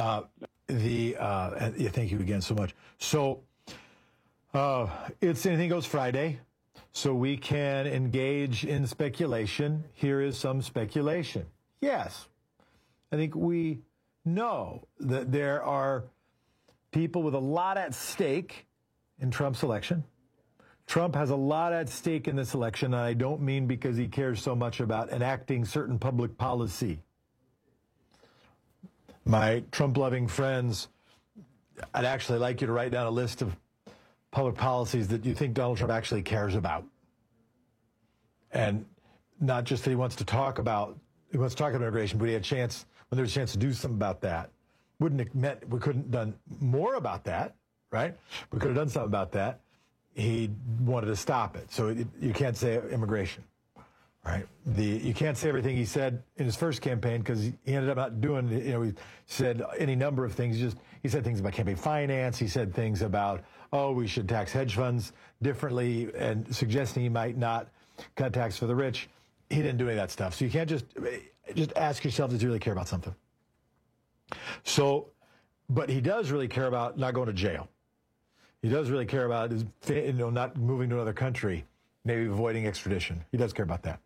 Thank you again so much. So it's Anything Goes Friday, so we can engage in speculation. Here is some speculation. Yes, I think we know that there are people with a lot at stake in Trump's election. Trump has a lot at stake in this election, and I don't mean because he cares so much about enacting certain public policy. My Trump-loving friends, I'd actually like you to write down a list of public policies that you think Donald Trump actually cares about. And not just that he wants to talk about immigration, but he had a chance, when there's a chance to do something about that. Wouldn't have meant we couldn't have done more about that, right? We could have done something about that. He wanted to stop it. So you can't say immigration, right? You can't say everything he said in his first campaign because he ended up not doing, he said any number of things. He said things about campaign finance. He said things about, we should tax hedge funds differently and suggesting he might not cut tax for the rich. He didn't do any of that stuff. So you can't just ask yourself, does he really care about something? So, but he does really care about not going to jail. He does really care about not moving to another country, maybe avoiding extradition. He does care about that.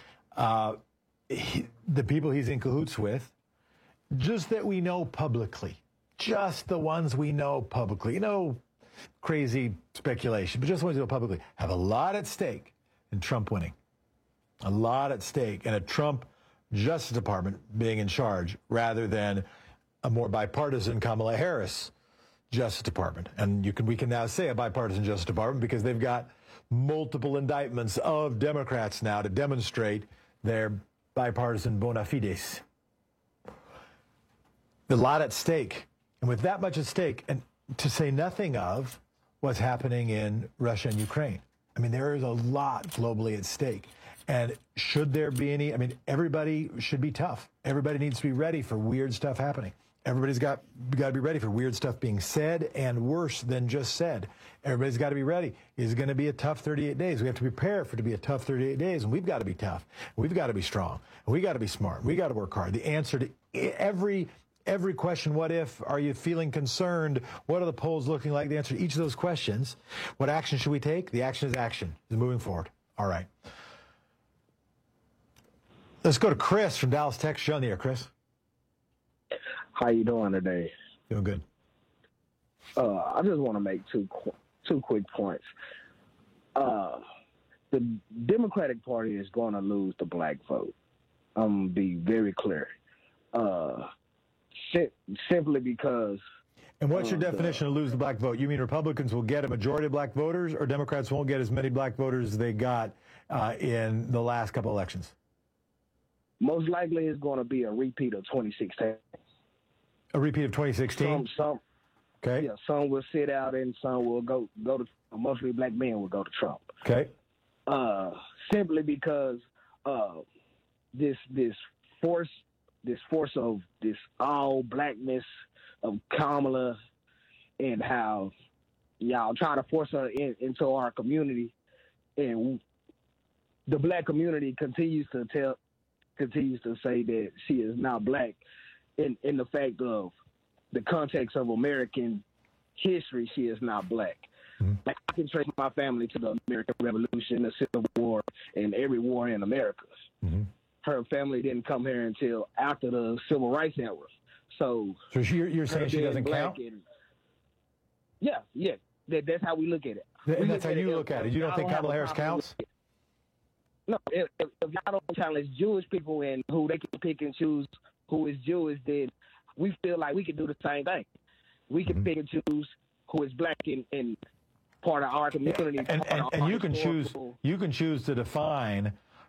The people he's in cahoots with, just that we know publicly, just the ones we know publicly, crazy speculation, but just the ones we know publicly, have a lot at stake in Trump winning. A lot at stake, and a Trump Justice Department being in charge rather than a more bipartisan Kamala Harris Justice Department. And we can now say a bipartisan Justice Department because they've got multiple indictments of Democrats now to demonstrate their bipartisan bona fides. A lot at stake. And with that much at stake, and to say nothing of what's happening in Russia and Ukraine. I mean, there is a lot globally at stake. And should there be everybody should be tough. Everybody needs to be ready for weird stuff happening. Everybody's got to be ready for weird stuff being said and worse than just said. Everybody's got to be ready. It's going to be a tough 38 days. We have to prepare for it to be a tough 38 days, and we've got to be tough. We've got to be strong. And we've got to be smart. We've got to work hard. The answer to every question, what if? Are you feeling concerned? What are the polls looking like? The answer to each of those questions, what action should we take? The action is action. Is moving forward. All right. Let's go to Chris from Dallas, Texas. You're on the air, Chris. How you doing today? Doing good. I just want to make two quick points. The Democratic Party is going to lose the black vote. I'm going to be very clear. Simply because... And what's your definition of lose the black vote? You mean Republicans will get a majority of black voters, or Democrats won't get as many black voters as they got in the last couple elections? Most likely it's going to be a repeat of 2016. A repeat of 2016? Some. Okay. Yeah, some will sit out and some will go to, mostly black men will go to Trump. Okay. Simply because this force of this all blackness of Kamala and how y'all try to force her into our community, and the black community continues to say that she is not black. In the fact of the context of American history, she is not black. Mm-hmm. Like, I can trace my family to the American Revolution, the Civil War, and every war in America. Mm-hmm. Her family didn't come here until after the Civil Rights era. So you're saying she doesn't count? Yeah. That's how we look at it. And that's how you look at it. You don't think Kamala Harris counts? No. If y'all don't challenge Jewish people and who they can pick and choose who is Jewish, then we feel like we can do the same thing. We can pick and choose who is black in part of our community. And you can choose to define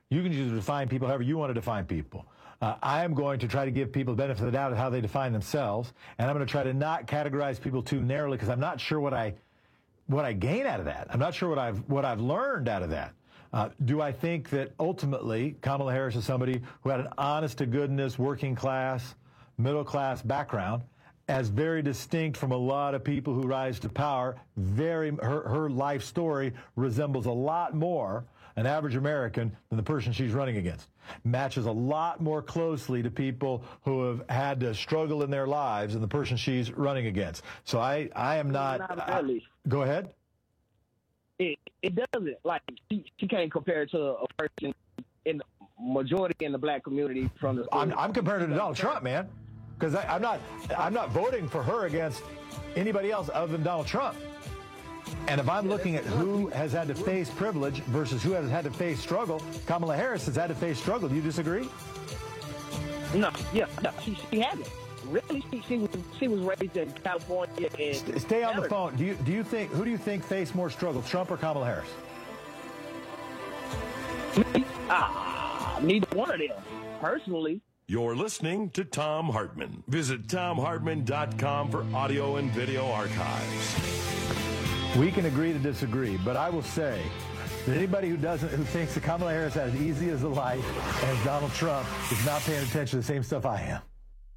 You can use to define people however you want to define people. I am going to try to give people the benefit of the doubt of how they define themselves, and I'm going to try to not categorize people too narrowly because I'm not sure what I gain out of that. I'm not sure what I've learned out of that. Do I think that ultimately Kamala Harris is somebody who had an honest-to-goodness, working-class, middle-class background, as very distinct from a lot of people who rise to power? Her life story resembles a lot more an average American than the person she's running against. Matches a lot more closely to people who have had to struggle in their lives than the person she's running against. So I am not go ahead. It doesn't, like, she can't compare it to a person in the majority in the black community from the. I'm comparing her to Donald Trump, man, because I'm not voting for her against anybody else other than Donald Trump. And if I'm looking at who has had to face privilege versus who has had to face struggle, Kamala Harris has had to face struggle. Do you disagree? No, she hasn't. Really, she was raised in California. And stay on the phone. Who do you think faced more struggle, Trump or Kamala Harris? Neither one of them, personally. You're listening to Thom Hartmann. Visit ThomHartmann.com for audio and video archives. We can agree to disagree, but I will say that anybody who thinks that Kamala Harris has as easy as a life as Donald Trump is not paying attention to the same stuff I am.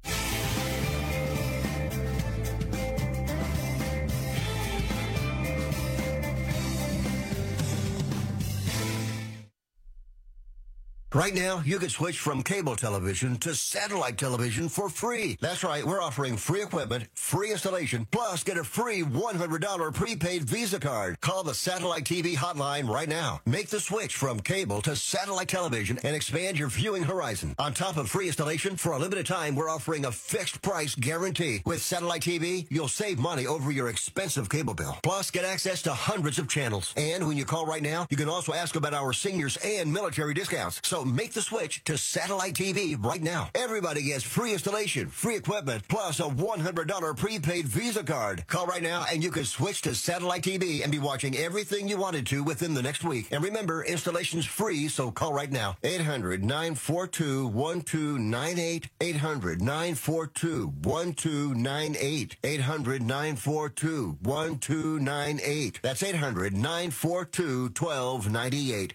Right now, you can switch from cable television to satellite television for free. That's right, we're offering free equipment, free installation, plus get a free $100 prepaid Visa card. Call the Satellite TV hotline right now. Make the switch from cable to satellite television and expand your viewing horizon. On top of free installation, for a limited time, we're offering a fixed price guarantee. With Satellite TV, you'll save money over your expensive cable bill. Plus, get access to hundreds of channels. And when you call right now, you can also ask about our seniors and military discounts. So make the switch to Satellite TV right now. Everybody gets free installation, free equipment, plus a $100 prepaid Visa card. Call right now and you can switch to Satellite TV and be watching everything you wanted to within the next week. And remember, installation's free, so call right now. 800-942-1298. 800-942-1298. 800-942-1298. That's 800-942-1298.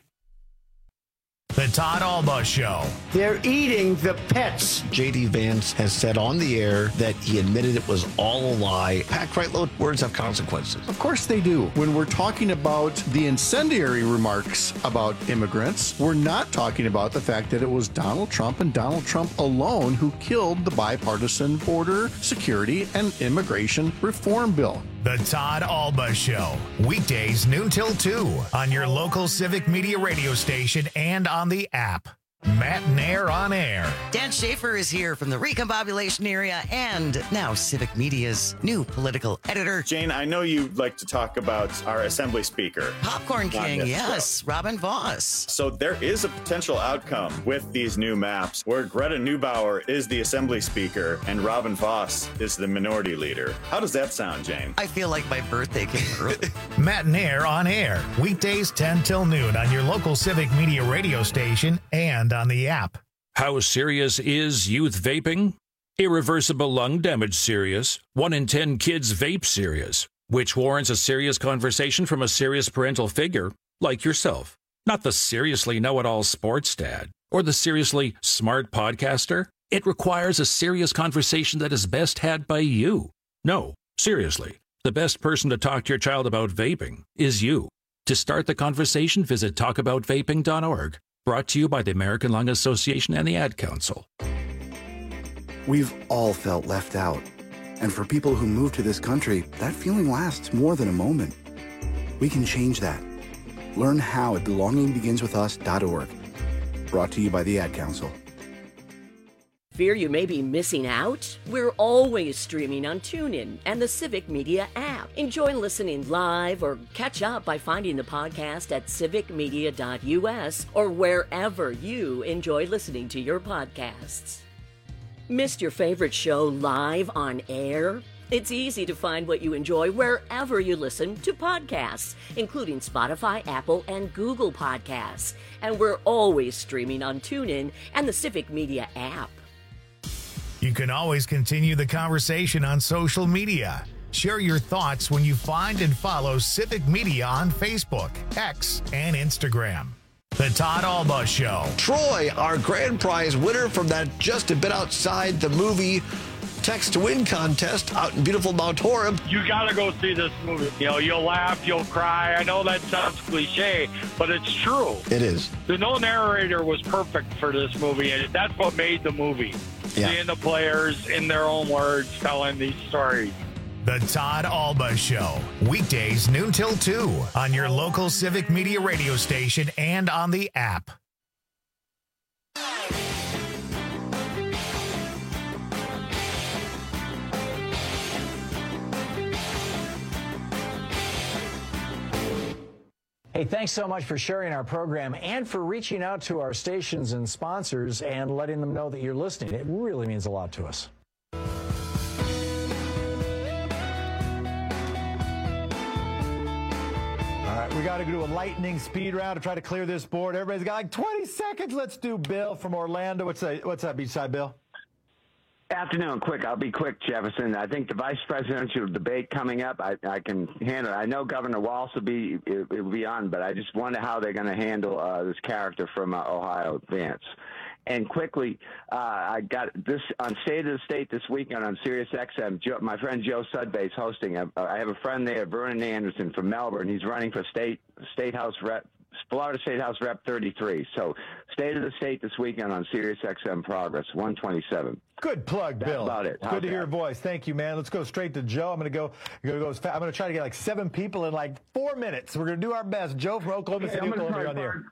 The Todd Alba Show. They're eating the pets. J.D. Vance has said on the air that he admitted it was all a lie. Packed right load, words have consequences. Of course they do. When we're talking about the incendiary remarks about immigrants, we're not talking about the fact that it was Donald Trump and Donald Trump alone who killed the bipartisan border security and immigration reform bill. The Todd Alba Show. Weekdays noon till 2 on your local Civic Media radio station and on the app. Matt Nair on air. Dan Schaefer is here from the Recombobulation area and now Civic Media's new political editor. Jane, I know you like to talk about our Assembly Speaker. Popcorn King, yes, Robin Vos. So there is a potential outcome with these new maps where Greta Neubauer is the Assembly Speaker and Robin Vos is the Minority Leader. How does that sound, Jane? I feel like my birthday came early. Matt Nair on air. Weekdays 10 till noon on your local Civic Media radio station and on the app. How serious is youth vaping? Irreversible lung damage serious. 1 in 10 kids vape serious, which warrants a serious conversation from a serious parental figure like yourself. Not the seriously know-it-all sports dad or the seriously smart podcaster. It requires a serious conversation that is best had by you. No, seriously, the best person to talk to your child about vaping is you. To start the conversation, visit talkaboutvaping.org. Brought to you by the American Lung Association and the Ad Council. We've all felt left out. And for people who move to this country, that feeling lasts more than a moment. We can change that. Learn how at belongingbeginswithus.org. Brought to you by the Ad Council. Fear you may be missing out? We're always streaming on TuneIn and the Civic Media app. Enjoy listening live or catch up by finding the podcast at civicmedia.us or wherever you enjoy listening to your podcasts. Missed your favorite show live on air? It's easy to find what you enjoy wherever you listen to podcasts, including Spotify, Apple, and Google Podcasts. And we're always streaming on TuneIn and the Civic Media app. You can always continue the conversation on social media. Share your thoughts when you find and follow Civic Media on Facebook, X, and Instagram. The Todd Alba Show. Troy, our grand prize winner from that Just a Bit Outside the Movie Text to Win contest out in beautiful Mount Horeb. You got to go see this movie. You know, you'll laugh, you'll cry. I know that sounds cliche, but it's true. It is. The no narrator was perfect for this movie, and that's what made the movie. Yeah. Seeing the players in their own words telling these stories. The Todd Alba Show. Weekdays noon till 2 on your local Civic Media radio station and on the app. Hey, thanks so much for sharing our program and for reaching out to our stations and sponsors and letting them know that you're listening. It really means a lot to us. All right, we got to do a lightning speed round to try to clear this board. Everybody's got like 20 seconds. Let's do Bill from Orlando. What's that, Beachside Bill? Afternoon, quick. I'll be quick, Jefferson. I think the vice presidential debate coming up, I can handle it. I know Governor Walz will be on, but I just wonder how they're going to handle this character from Ohio, Vance. And quickly, I got this on State of the State this weekend on Sirius XM. My friend Joe Sudbay's hosting. I have a friend there, Vernon Anderson from Melbourne. He's running for State House Rep, Florida State House Rep 33. So State of the State this weekend on Sirius XM Progress 127. Good plug, That's Bill. about it. Good to hear your voice. Thank you, man. Let's go straight to Joe. I'm going to go as fast. I'm going to try to get like 7 people in like 4 minutes. We're going to do our best. Joe from Oklahoma City, Oklahoma, on the air.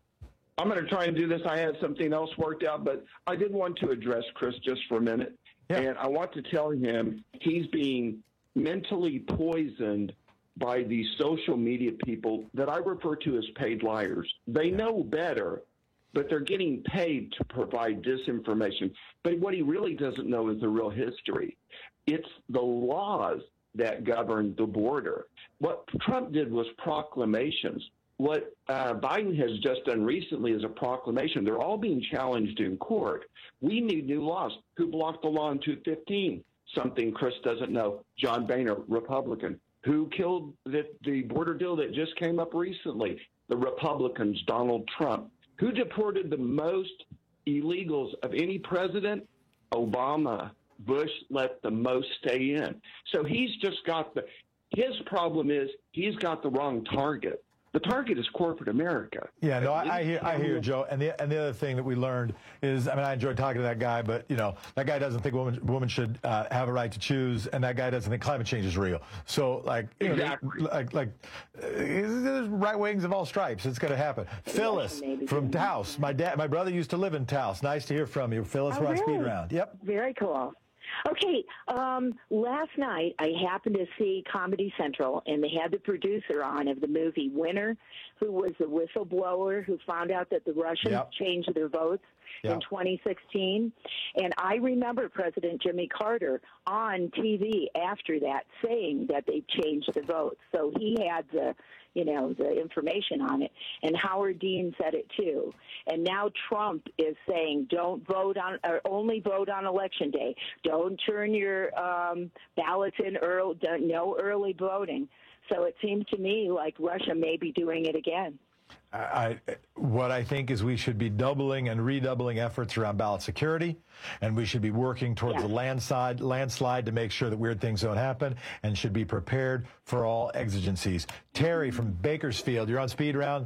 I'm going to try and do this. I had something else worked out, but I did want to address Chris just for a minute. Yeah. And I want to tell him he's being mentally poisoned by these social media people that I refer to as paid liars. They know better, but they're getting paid to provide disinformation. But what he really doesn't know is the real history. It's the laws that govern the border. What Trump did was proclamations. What Biden has just done recently is a proclamation. They're all being challenged in court. We need new laws. Who blocked the law in 215? Something Chris doesn't know. John Boehner, Republican. Who killed the border deal that just came up recently? The Republicans, Donald Trump. Who deported the most illegals of any president? Obama. Bush let the most stay in. So he's just got his problem is he's got the wrong target. The target is corporate America. Yeah, no, I hear you, Joe. And the other thing that we learned is, I mean, I enjoyed talking to that guy, but you know, that guy doesn't think women should have a right to choose, and that guy doesn't think climate change is real. So, like, you know, there's right wings of all stripes. It's going to happen. Phyllis from Taos. My brother used to live in Taos. Nice to hear from you, Phyllis. We're on Speed Round. Yep. Very cool. Okay, last night I happened to see Comedy Central, and they had the producer on of the movie Winner, who was the whistleblower who found out that the Russians changed their votes in 2016. And I remember President Jimmy Carter on TV after that saying that they changed the votes. So he had the information on it. And Howard Dean said it too. And now Trump is saying don't vote on, or only vote on Election Day. Don't turn your ballots in early, no early voting. So it seems to me like Russia may be doing it again. What I think is we should be doubling and redoubling efforts around ballot security, and we should be working towards a landslide to make sure that weird things don't happen, and should be prepared for all exigencies. Terry from Bakersfield, you're on Speed Round.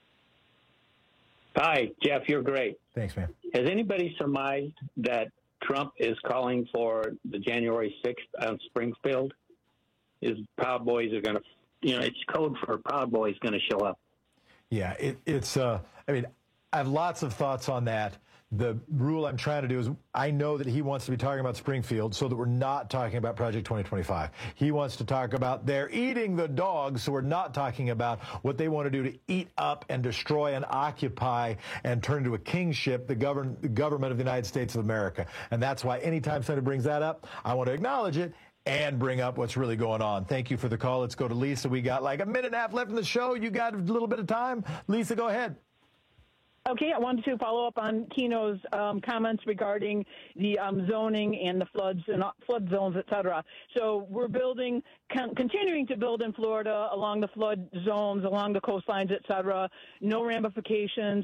Hi, Jeff, you're great. Thanks, man. Has anybody surmised that Trump is calling for the January 6th on Springfield? His Proud Boys are going to, it's code for Proud Boys going to show up. Yeah, it's I mean, I have lots of thoughts on that. The rule I'm trying to do is I know that he wants to be talking about Springfield so that we're not talking about Project 2025. He wants to talk about they're eating the dogs, so we're not talking about what they want to do to eat up and destroy and occupy and turn into a kingship the government of the United States of America. And that's why anytime somebody brings that up, I want to acknowledge it and bring up what's really going on. Thank you for the call. Let's go to Lisa. We got like a minute and a half left in the show. You got a little bit of time. Lisa, go ahead. Okay, I wanted to follow up on Keno's comments regarding the zoning and the floods and flood zones, et cetera. So we're building, continuing to build in Florida along the flood zones, along the coastlines, et cetera. No ramifications.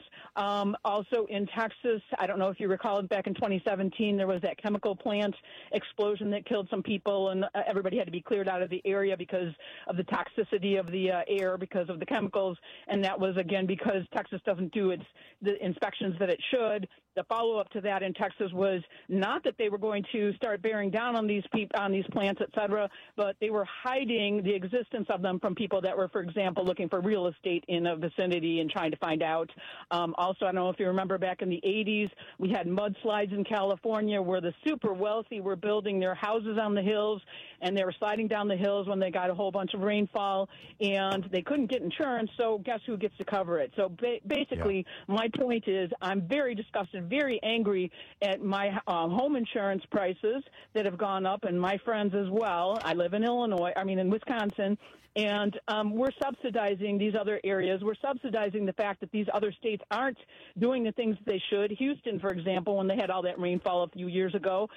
Also in Texas, I don't know if you recall, back in 2017, there was that chemical plant explosion that killed some people, and everybody had to be cleared out of the area because of the toxicity of the air because of the chemicals. And that was, again, because Texas doesn't do the inspections that it should. The follow-up to that in Texas was not that they were going to start bearing down on these plants, et cetera, but they were hiding the existence of them from people that were, for example, looking for real estate in a vicinity and trying to find out. Also, I don't know if you remember back in the 80s, we had mudslides in California where the super wealthy were building their houses on the hills, and they were sliding down the hills when they got a whole bunch of rainfall, and they couldn't get insurance, so guess who gets to cover it? So basically, my point is I'm very disgusted, very angry at my home insurance prices that have gone up, and my friends as well. I live in in Wisconsin, and we're subsidizing these other areas. We're subsidizing the fact that these other states aren't doing the things they should. Houston, for example, when they had all that rainfall a few years ago,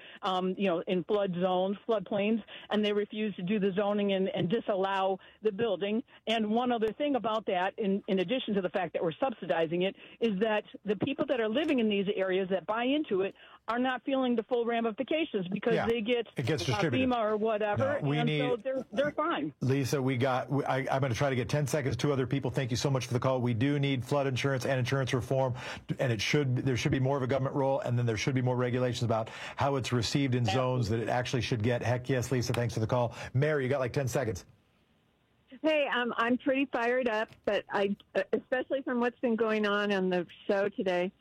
in flood zones, floodplains, and they refused to do the zoning and disallow the building. And one other thing about that, in addition to the fact that we're subsidizing it, is that the people that are living in these areas that buy into it are not feeling the full ramifications because they get FEMA or whatever, so they're fine. Lisa, I'm going to try to get 10 seconds to other people. Thank you so much for the call. We do need flood insurance and insurance reform, and there should be more of a government role, and then there should be more regulations about how it's received in zones that it actually should get. Heck yes, Lisa, thanks for the call. Mary, you got like 10 seconds. Hey, I'm pretty fired up, but especially from what's been going on the show today,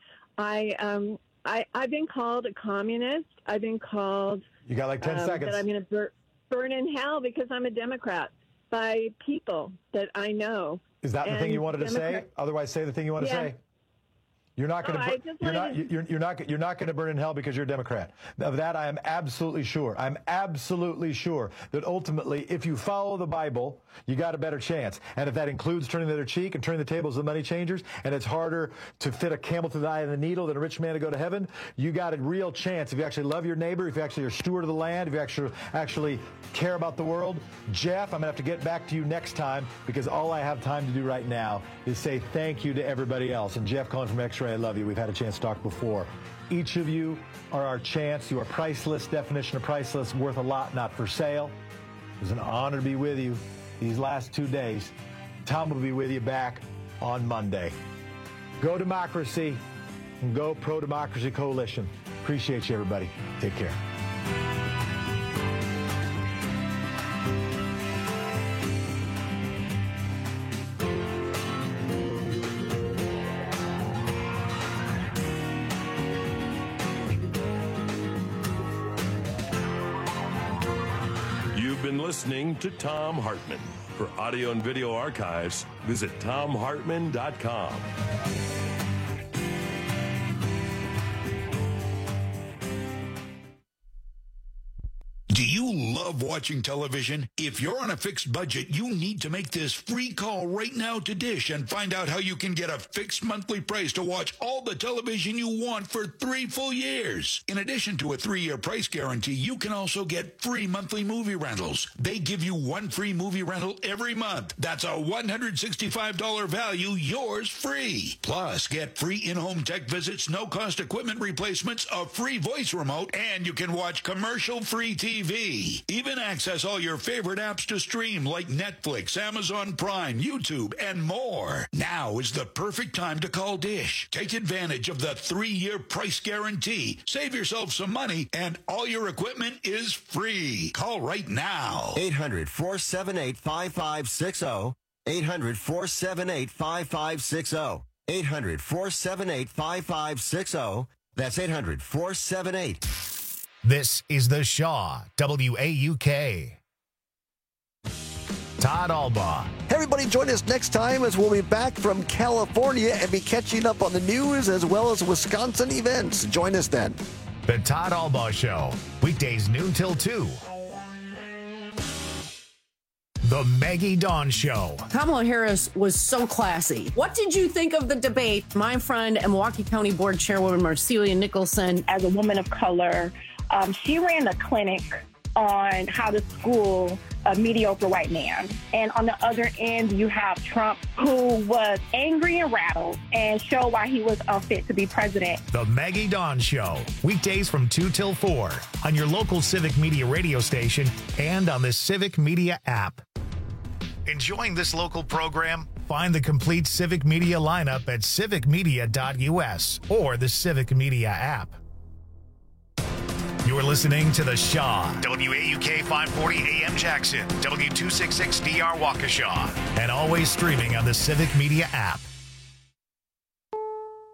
I've been called a communist. I've been called. You got like 10 seconds. That I'm going to burn in hell because I'm a Democrat by people that I know. Is that the thing you wanted to say? Otherwise, say the thing you want to say. You're not going to. You're not going to burn in hell because you're a Democrat. Of that, I am absolutely sure. I'm absolutely sure that ultimately, if you follow the Bible, you got a better chance. And if that includes turning the other cheek and turning the tables of the money changers, and it's harder to fit a camel through the eye of the needle than a rich man to go to heaven, you got a real chance if you actually love your neighbor, if you actually are steward of the land, if you actually care about the world. Jeff, I'm going to have to get back to you next time because all I have time to do right now is say thank you to everybody else. And Jeff calling from X-Ray, I love you. We've had a chance to talk before. Each of you are our chance. You are priceless. Definition of priceless, worth a lot, not for sale. It was an honor to be with you these last 2 days. Tom will be with you back on Monday. Go Democracy and go Pro-Democracy Coalition. Appreciate you, everybody. Take care. Listening to Thom Hartmann. For audio and video archives, visit ThomHartmann.com. Do you love watching television? If you're on a fixed budget, you need to make this free call right now to Dish and find out how you can get a fixed monthly price to watch all the television you want for 3 full years. In addition to a 3-year price guarantee, you can also get free monthly movie rentals. They give you 1 free movie rental every month. That's a $165 value, yours free. Plus, get free in-home tech visits, no-cost equipment replacements, a free voice remote, and you can watch commercial-free TV. Even access all your favorite apps to stream like Netflix, Amazon Prime, YouTube, and more. Now is the perfect time to call Dish. Take advantage of the 3-year price guarantee. Save yourself some money, and all your equipment is free. Call right now. 800-478-5560. 800-478-5560. 800-478-5560. That's 800-478. This is The Shaw, WAUK. Todd Albaugh. Hey everybody, join us next time as we'll be back from California and be catching up on the news as well as Wisconsin events. Join us then. The Todd Albaugh Show, weekdays noon till 2 The Maggie Dawn Show. Kamala Harris was so classy. What did you think of the debate? My friend and Milwaukee County Board Chairwoman Marcelia Nicholson. As a woman of color, she ran a clinic on how to school a mediocre white man. And on the other end, you have Trump, who was angry and rattled and showed why he was unfit to be president. The Maggie Dawn Show, weekdays from 2 till 4 on your local Civic Media radio station and on the Civic Media app. Enjoying this local program? Find the complete Civic Media lineup at civicmedia.us or the Civic Media app. You're listening to The Shaw, WAUK 540 AM Jackson, W266DR Waukesha, and always streaming on the Civic Media app.